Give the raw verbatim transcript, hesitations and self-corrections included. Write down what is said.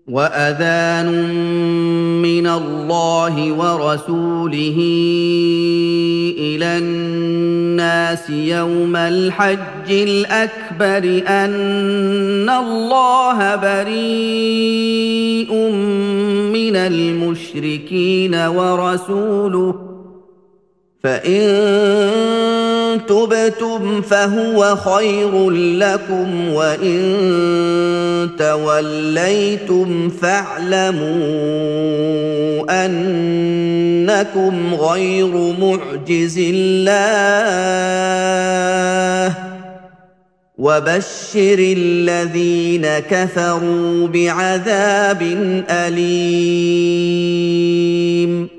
وَأَذَانٌ مِّنَ اللَّهِ وَرَسُولِهِ إِلَى النَّاسِ يَوْمَ الْحَجِّ الْأَكْبَرِ أَنَّ اللَّهَ بَرِيءٌ مِّنَ الْمُشْرِكِينَ وَرَسُولُهُ ۚ فَإِن تُبْتُمْ فَهُوَ خَيْرٌ لَّكُمْ ۖ وَإِن تَوَلَّيْتُمْ فَاعْلَمُوا أَنَّكُمْ غَيْرُ مُعْجِزِي اللَّهِ ۗ وَبَشِّرِ الَّذِينَ كَفَرُوا بِعَذَابٍ أَلِيمٍ